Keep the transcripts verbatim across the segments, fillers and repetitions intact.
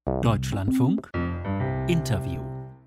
Deutschlandfunk Interview.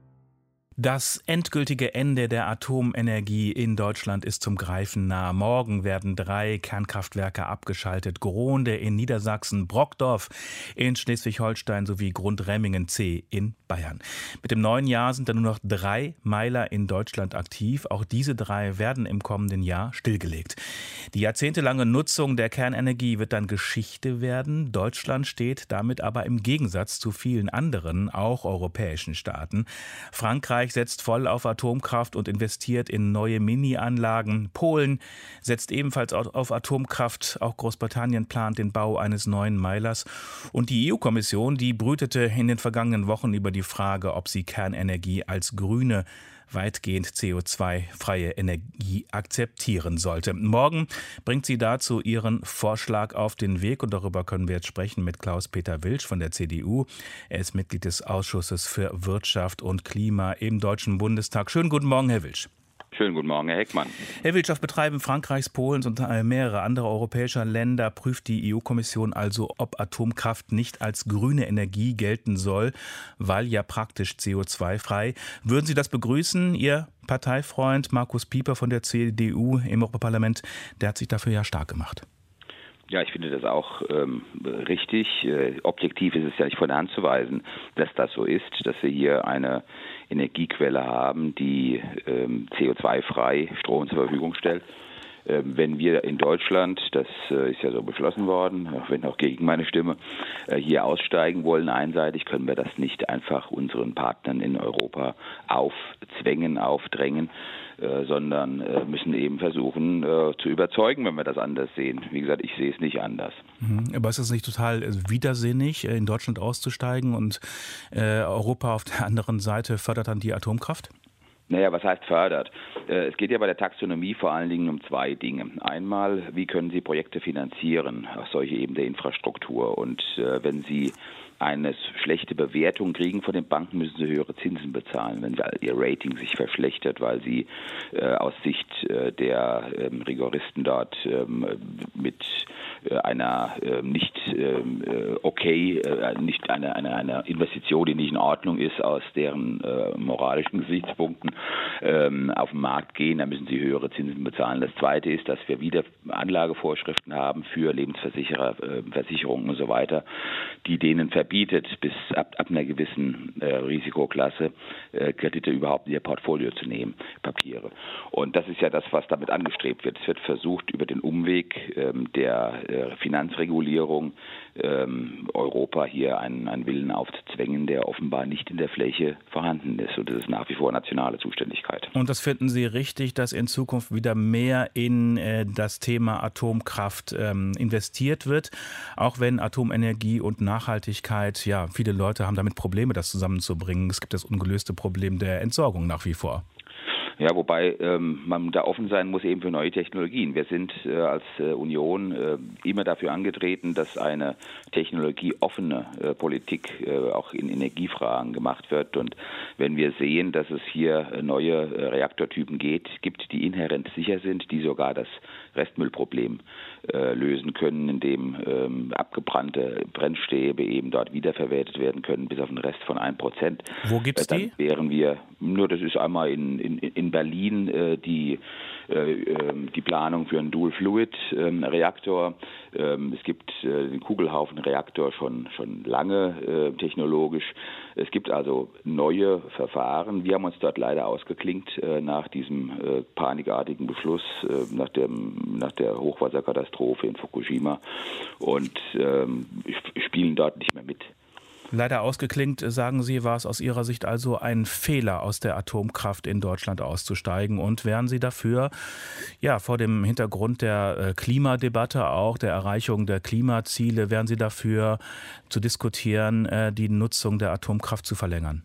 Das endgültige Ende der Atomenergie in Deutschland ist zum Greifen nah. Morgen werden drei Kernkraftwerke abgeschaltet. Grohnde in Niedersachsen, Brockdorf in Schleswig-Holstein sowie Grundremmingen C in Bayern. Mit dem neuen Jahr sind dann nur noch drei Meiler in Deutschland aktiv. Auch diese drei werden im kommenden Jahr stillgelegt. Die jahrzehntelange Nutzung der Kernenergie wird dann Geschichte werden. Deutschland steht damit aber im Gegensatz zu vielen anderen, auch europäischen Staaten. Frankreich setzt voll auf Atomkraft und investiert in neue Mini-Anlagen. Polen setzt ebenfalls auf Atomkraft. Auch Großbritannien plant den Bau eines neuen Meilers. Und die E U-Kommission, die brütete in den vergangenen Wochen über die Frage, ob sie Kernenergie als grüne, weitgehend C O zwei freie Energie akzeptieren sollte. Morgen bringt sie dazu ihren Vorschlag auf den Weg und darüber können wir jetzt sprechen mit Klaus-Peter Wilsch von der C D U. Er ist Mitglied des Ausschusses für Wirtschaft und Klima im Deutschen Bundestag. Schönen guten Morgen, Herr Wilsch. Schönen guten Morgen, Herr Heckmann. Herr Wilsch, auf Betreiben Frankreichs, Polens und mehrere andere europäischer Länder prüft die E U-Kommission also, ob Atomkraft nicht als grüne Energie gelten soll, weil ja praktisch C O zwei frei. Würden Sie das begrüßen? Ihr Parteifreund Markus Pieper von der C D U im Europaparlament, der hat sich dafür ja stark gemacht. Ja, ich finde das auch ähm, richtig. Äh, objektiv ist es ja nicht von der Hand zu weisen, dass das so ist, dass wir hier eine Energiequelle haben, die ähm, C O zwei frei Strom zur Verfügung stellt. Ähm, wenn wir in Deutschland, das äh, ist ja so beschlossen worden, auch wenn auch gegen meine Stimme, äh, hier aussteigen wollen einseitig, können wir das nicht einfach unseren Partnern in Europa aufzwängen, aufdrängen, äh, sondern äh, müssen eben versuchen äh, zu überzeugen, wenn wir das anders sehen. Wie gesagt, ich sehe es nicht anders. Mhm. Aber ist es nicht total widersinnig, in Deutschland auszusteigen und äh, Europa auf der anderen Seite fördert dann die Atomkraft? Naja, was heißt fördert? Es geht ja bei der Taxonomie vor allen Dingen um zwei Dinge. Einmal, wie können Sie Projekte finanzieren, auch solche eben der Infrastruktur. Und äh, wenn Sie eine schlechte Bewertung kriegen von den Banken, müssen sie höhere Zinsen bezahlen, wenn ihr Rating sich verschlechtert, weil sie äh, aus Sicht äh, der ähm, Rigoristen dort ähm, mit äh, einer äh, nicht äh, okay, äh, nicht eine, eine, eine Investition, die nicht in Ordnung ist, aus deren äh, moralischen Gesichtspunkten ähm, auf den Markt gehen, dann müssen sie höhere Zinsen bezahlen. Das Zweite ist, dass wir wieder Anlagevorschriften haben für Lebensversicherer, äh, Versicherungen und so weiter, die denen verbieten, bietet, bis ab, ab einer gewissen äh, Risikoklasse äh, Kredite überhaupt in ihr Portfolio zu nehmen, Papiere. Und das ist ja das, was damit angestrebt wird. Es wird versucht, über den Umweg ähm, der äh, Finanzregulierung ähm, Europa hier einen, einen Willen aufzuzwängen, der offenbar nicht in der Fläche vorhanden ist. Und das ist nach wie vor nationale Zuständigkeit. Und das finden Sie richtig, dass in Zukunft wieder mehr in äh, das Thema Atomkraft ähm, investiert wird, auch wenn Atomenergie und Nachhaltigkeit, ja, viele Leute haben damit Probleme, das zusammenzubringen. Es gibt das ungelöste Problem der Entsorgung nach wie vor. Ja, wobei ähm, man da offen sein muss eben für neue Technologien. Wir sind äh, als äh, Union äh, immer dafür angetreten, dass eine technologieoffene äh, Politik äh, auch in Energiefragen gemacht wird. Und wenn wir sehen, dass es hier äh, neue äh, Reaktortypen geht, gibt, die inhärent sicher sind, die sogar das Restmüllproblem äh, lösen können, indem ähm, abgebrannte Brennstäbe eben dort wiederverwertet werden können, bis auf einen Rest von ein Prozent. Wo gibt's äh, dann die? Wären wir, nur das ist einmal in, in, in Berlin äh, die, äh, die Planung für einen Dual-Fluid-Reaktor. Ähm, es gibt äh, den Kugelhaufen-Reaktor schon, schon lange äh, technologisch. Es gibt also neue Verfahren. Wir haben uns dort leider ausgeklinkt äh, nach diesem äh, panikartigen Beschluss, äh, nach, dem, nach der Hochwasserkatastrophe in Fukushima und ähm, spielen dort nicht mehr mit. Leider ausgeklingt, sagen Sie, war es aus Ihrer Sicht also ein Fehler, aus der Atomkraft in Deutschland auszusteigen. Und wären Sie dafür, ja, vor dem Hintergrund der Klimadebatte, auch der Erreichung der Klimaziele, wären Sie dafür zu diskutieren, die Nutzung der Atomkraft zu verlängern?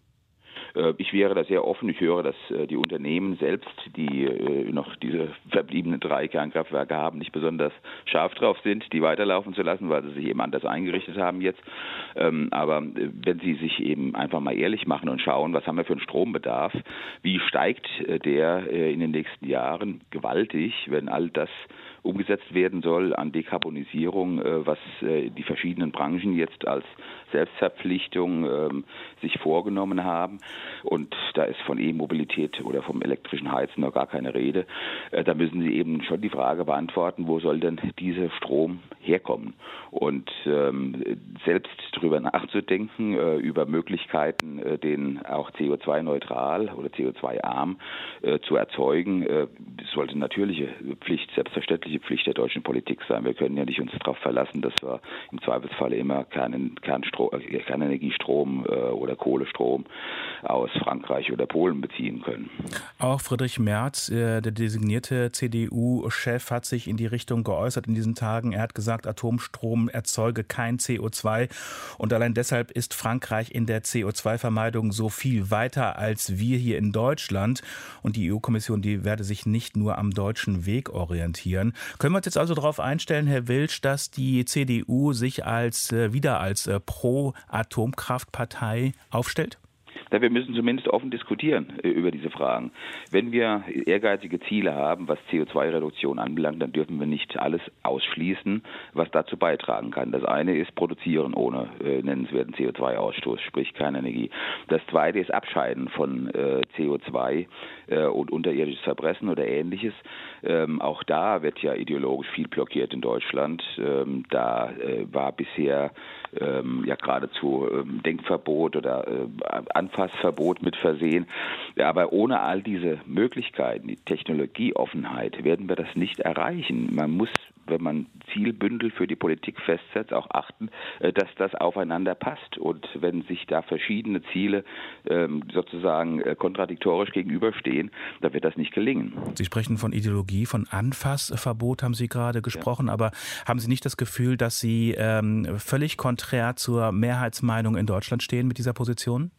Ich wäre da sehr offen. Ich höre, dass die Unternehmen selbst, die noch diese verbliebenen drei Kernkraftwerke haben, nicht besonders scharf drauf sind, die weiterlaufen zu lassen, weil sie sich eben anders eingerichtet haben jetzt. Aber wenn sie sich eben einfach mal ehrlich machen und schauen, was haben wir für einen Strombedarf, wie steigt der in den nächsten Jahren gewaltig, wenn all das umgesetzt werden soll an Dekarbonisierung, was die verschiedenen Branchen jetzt als Selbstverpflichtung sich vorgenommen haben. Und da ist von E-Mobilität oder vom elektrischen Heizen noch gar keine Rede. Da müssen sie eben schon die Frage beantworten, wo soll denn dieser Strom herkommen? Und ähm, selbst darüber nachzudenken, äh, über Möglichkeiten, äh, den auch C O zwei neutral oder C O zwei arm äh, zu erzeugen, äh, sollte natürliche Pflicht, selbstverständliche Pflicht der deutschen Politik sein. Wir können ja nicht uns darauf verlassen, dass wir im Zweifelsfall immer Kern, Kernstro, äh, Kernenergiestrom äh, oder Kohlestrom aus Frankreich oder Polen beziehen können. Auch Friedrich Merz, äh, der designierte C D U-Chef, hat sich in die Richtung geäußert in diesen Tagen. Er hat gesagt, Atomstrom erzeuge kein C O zwei und allein deshalb ist Frankreich in der C O zwei Vermeidung so viel weiter als wir hier in Deutschland. Und die E U-Kommission, die werde sich nicht nur am deutschen Weg orientieren. Können wir uns jetzt also darauf einstellen, Herr Wiltsch, dass die C D U sich als äh, wieder als äh, Pro-Atomkraftpartei aufstellt? Ja, wir müssen zumindest offen diskutieren äh, über diese Fragen. Wenn wir ehrgeizige Ziele haben, was C O zwei Reduktion anbelangt, dann dürfen wir nicht alles ausschließen, was dazu beitragen kann. Das eine ist Produzieren ohne äh, nennenswerten C O zwei Ausstoß, sprich Kernenergie. Das zweite ist Abscheiden von äh, C O zwei äh, und unterirdisches Verpressen oder Ähnliches. Ähm, auch da wird ja ideologisch viel blockiert in Deutschland. Ähm, da äh, war bisher ähm, ja geradezu ähm, Denkverbot oder äh, Anfassverbot mit versehen. Ja, aber ohne all diese Möglichkeiten, die Technologieoffenheit, werden wir das nicht erreichen. Man muss, wenn man Zielbündel für die Politik festsetzt, auch achten, dass das aufeinander passt. Und wenn sich da verschiedene Ziele ähm, sozusagen äh, kontradiktorisch gegenüberstehen, dann wird das nicht gelingen. Sie sprechen von Ideologie, von Anfassverbot haben Sie gerade gesprochen, ja. Aber haben Sie nicht das Gefühl, dass Sie ähm, völlig konträr zur Mehrheitsmeinung in Deutschland stehen mit dieser Position?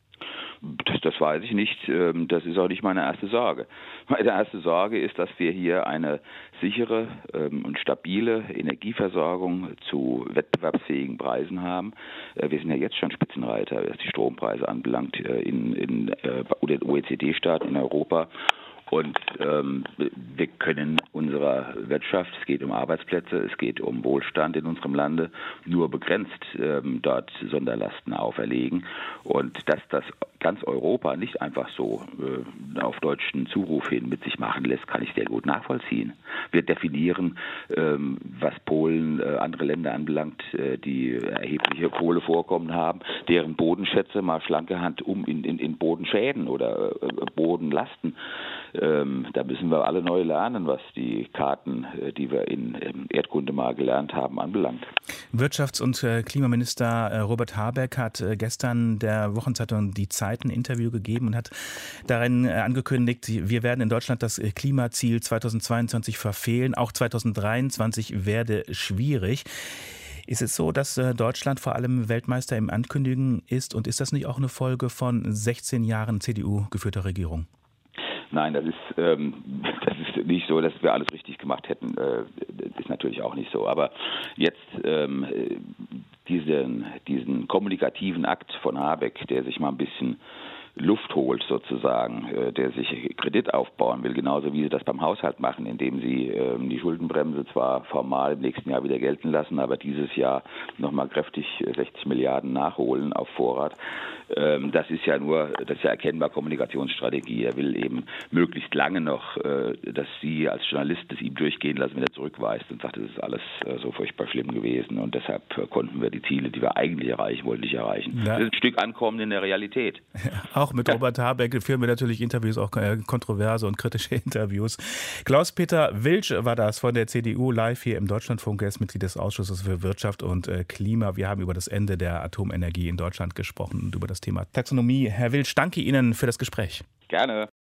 Das, das weiß ich nicht. Das ist auch nicht meine erste Sorge. Meine erste Sorge ist, dass wir hier eine sichere und stabile Energieversorgung zu wettbewerbsfähigen Preisen haben. Wir sind ja jetzt schon Spitzenreiter, was die Strompreise anbelangt, in, in, in den O E C D-Staaten in Europa. Und ähm, wir können unserer Wirtschaft, es geht um Arbeitsplätze, es geht um Wohlstand in unserem Lande, nur begrenzt ähm, dort Sonderlasten auferlegen. Und dass das ganz Europa nicht einfach so äh, auf deutschen Zuruf hin mit sich machen lässt, kann ich sehr gut nachvollziehen. Wir definieren, ähm, was Polen, äh, andere Länder anbelangt, äh, die erhebliche Kohlevorkommen haben, deren Bodenschätze mal schlanke Hand um in, in, in Bodenschäden oder äh, Bodenlasten. Ähm, da müssen wir alle neu lernen, was die Karten, äh, die wir in ähm, Erdkunde mal gelernt haben, anbelangt. Wirtschafts- und äh, Klimaminister äh, Robert Habeck hat äh, gestern der Wochenzeitung Die Zeit ein Interview gegeben und hat darin äh, angekündigt, wir werden in Deutschland das äh, Klimaziel zweitausendzweiundzwanzig verfehlen. Auch zweitausenddreiundzwanzig werde schwierig. Ist es so, dass äh, Deutschland vor allem Weltmeister im Ankündigen ist? Und ist das nicht auch eine Folge von sechzehn Jahren C D U-geführter Regierung? Nein, das ist, ähm, das ist nicht so, dass wir alles richtig gemacht hätten. Äh, das ist natürlich auch nicht so. Aber jetzt ähm, diesen, diesen kommunikativen Akt von Habeck, der sich mal ein bisschen Luft holt sozusagen, äh, der sich Kredit aufbauen will, genauso wie sie das beim Haushalt machen, indem sie äh, die Schuldenbremse zwar formal im nächsten Jahr wieder gelten lassen, aber dieses Jahr nochmal kräftig sechzig Milliarden nachholen auf Vorrat. Ähm, das ist ja nur, das ist ja erkennbar Kommunikationsstrategie. Er will eben möglichst lange noch, äh, dass Sie als Journalist es ihm durchgehen lassen, wenn er zurückweist und sagt, es ist alles äh, so furchtbar schlimm gewesen und deshalb äh, konnten wir die Ziele, die wir eigentlich erreichen wollten, nicht erreichen. Ja. Das ist ein Stück Ankommen in der Realität. Ja, auch mit Robert Habeck führen wir natürlich Interviews, auch kontroverse und kritische Interviews. Klaus-Peter Wiltsch war das von der C D U live hier im Deutschlandfunk. Er ist Mitglied des Ausschusses für Wirtschaft und Klima. Wir haben über das Ende der Atomenergie in Deutschland gesprochen und über das Thema Taxonomie. Herr Wiltsch, danke Ihnen für das Gespräch. Gerne.